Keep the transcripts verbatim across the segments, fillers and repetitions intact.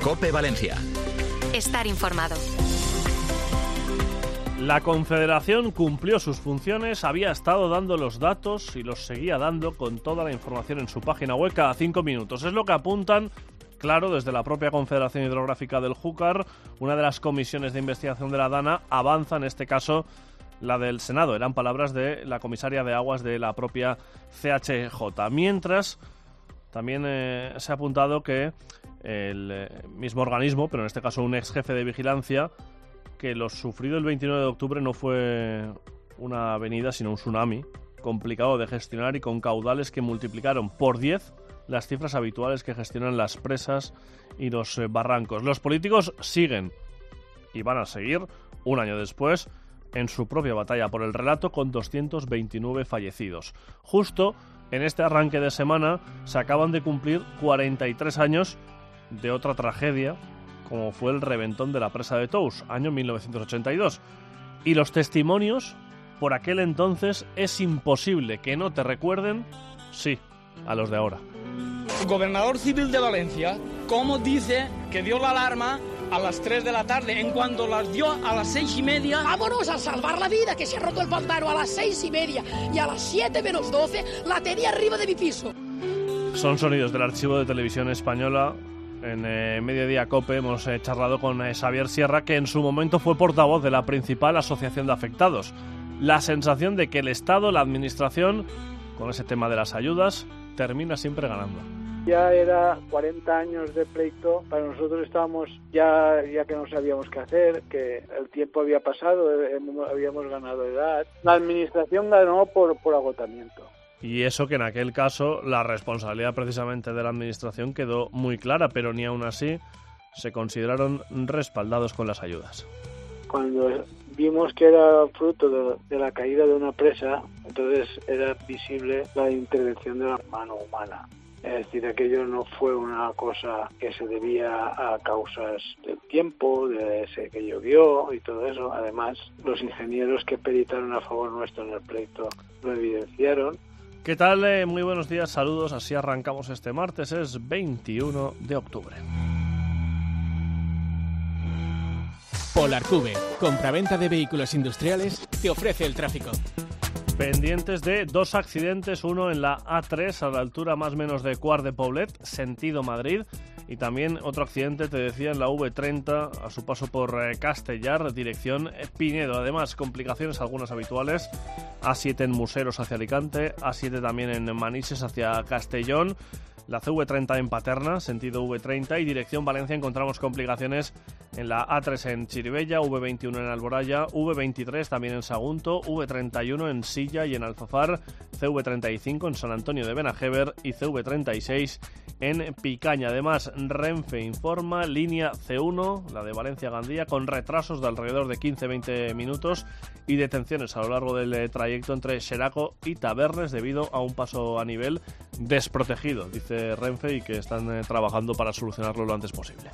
COPE Valencia. Estar informado. La Confederación cumplió sus funciones, había estado dando los datos y los seguía dando con toda la información en su página web cada cinco minutos. Es lo que apuntan, claro, desde la propia Confederación Hidrográfica del Júcar. Una de las comisiones de investigación de la DANA avanza, en este caso la del Senado. Eran palabras de la comisaria de Aguas de la propia C H J. Mientras, también eh, se ha apuntado que el eh, mismo organismo, pero en este caso un ex jefe de vigilancia, que lo sufrido el veintinueve de octubre no fue una avenida sino un tsunami complicado de gestionar y con caudales que multiplicaron por diez las cifras habituales que gestionan las presas y los eh, barrancos. Los políticos siguen y van a seguir un año después en su propia batalla por el relato con doscientos veintinueve fallecidos. Justo en este arranque de semana se acaban de cumplir cuarenta y tres años de otra tragedia, como fue el reventón de la presa de Tous, año mil novecientos ochenta y dos. Y los testimonios, por aquel entonces, es imposible que no te recuerden, sí, a los de ahora. El gobernador civil de Valencia, ¿cómo dice que dio la alarma a las tres de la tarde? En cuanto las dio a las seis y media... ¡Vámonos a salvar la vida, que se ha roto el pantano a las seis y media! Y a las siete menos doce la tenía arriba de mi piso. Son sonidos del archivo de Televisión Española. En eh, Mediodía COPE hemos eh, charlado con eh, Xavier Sierra, que en su momento fue portavoz de la principal asociación de afectados. La sensación de que el Estado, la Administración, con ese tema de las ayudas, termina siempre ganando. Ya era cuarenta años de pleito, para nosotros estábamos ya, ya que no sabíamos qué hacer, que el tiempo había pasado, habíamos ganado edad. La Administración ganó por, por agotamiento. Y eso que en aquel caso la responsabilidad precisamente de la Administración quedó muy clara, pero ni aún así se consideraron respaldados con las ayudas. Cuando vimos que era fruto de, de la caída de una presa, entonces era visible la intervención de la mano humana. Es decir, aquello no fue una cosa que se debía a causas del tiempo, de ese que llovió y todo eso. Además, los ingenieros que peritaron a favor nuestro en el pleito lo evidenciaron. ¿Qué tal? Eh, muy buenos días, saludos. Así arrancamos este martes, es veintiuno de octubre. Polarcube, compraventa de vehículos industriales, te ofrece el tráfico. Pendientes de dos accidentes, uno en la A tres a la altura más o menos de Quart de Poblet, sentido Madrid, y también otro accidente, te decía, en la V treinta a su paso por eh, Castellar, dirección Pinedo. Además, complicaciones algunas habituales, A siete en Museros hacia Alicante, A siete también en Manises hacia Castellón, la C V treinta en Paterna, sentido V treinta, y dirección Valencia encontramos complicaciones en la A tres en Chirivella, V veintiuno en Alboraya, V veintitrés también en Sagunto, V treinta y uno en Silla y en Alfafar, C V treinta y cinco en San Antonio de Benajever y C V treinta y seis en Picaña. Además, Renfe informa línea C uno, la de Valencia-Gandía, con retrasos de alrededor de quince a veinte minutos y detenciones a lo largo del trayecto entre Xeraco y Tabernes debido a un paso a nivel desprotegido, dice Renfe, y que están eh, trabajando para solucionarlo lo antes posible.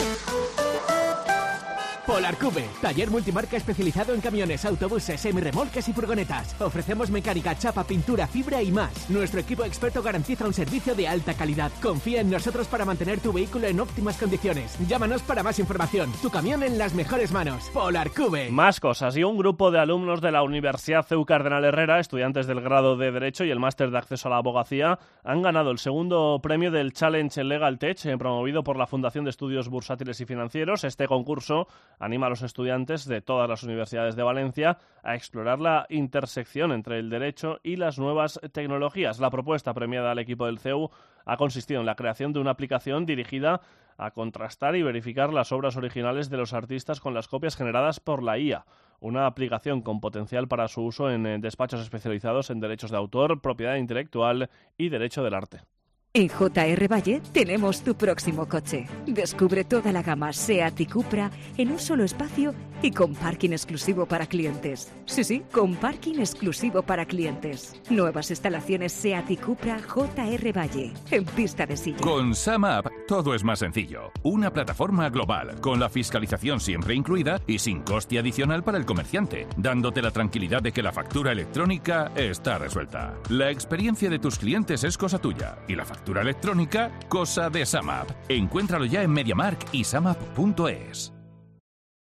Polarcube, taller multimarca especializado en camiones, autobuses, semirremolques y furgonetas. Ofrecemos mecánica, chapa, pintura, fibra y más. Nuestro equipo experto garantiza un servicio de alta calidad. Confía en nosotros para mantener tu vehículo en óptimas condiciones. Llámanos para más información. Tu camión en las mejores manos. Polarcube. Más cosas. Y un grupo de alumnos de la Universidad C E U Cardenal Herrera, estudiantes del grado de Derecho y el máster de Acceso a la Abogacía, han ganado el segundo premio del Challenge Legal Tech, promovido por la Fundación de Estudios Bursátiles y Financieros. Este concurso anima a los estudiantes de todas las universidades de Valencia a explorar la intersección entre el derecho y las nuevas tecnologías. La propuesta premiada al equipo del C E U ha consistido en la creación de una aplicación dirigida a contrastar y verificar las obras originales de los artistas con las copias generadas por la I A. Una aplicación con potencial para su uso en despachos especializados en derechos de autor, propiedad intelectual y derecho del arte. En J R Valle tenemos tu próximo coche. Descubre toda la gama SEAT y Cupra en un solo espacio Y con parking exclusivo para clientes. Sí, sí, con parking exclusivo para clientes. Nuevas instalaciones SEAT y Cupra J R Valle, en pista de silla. Con SumUp todo es más sencillo. Una plataforma global, con la fiscalización siempre incluida y sin coste adicional para el comerciante, dándote la tranquilidad de que la factura electrónica está resuelta. La experiencia de tus clientes es cosa tuya y la factura electrónica, cosa de SumUp. Encuéntralo ya en MediaMarkt y SumUp punto es.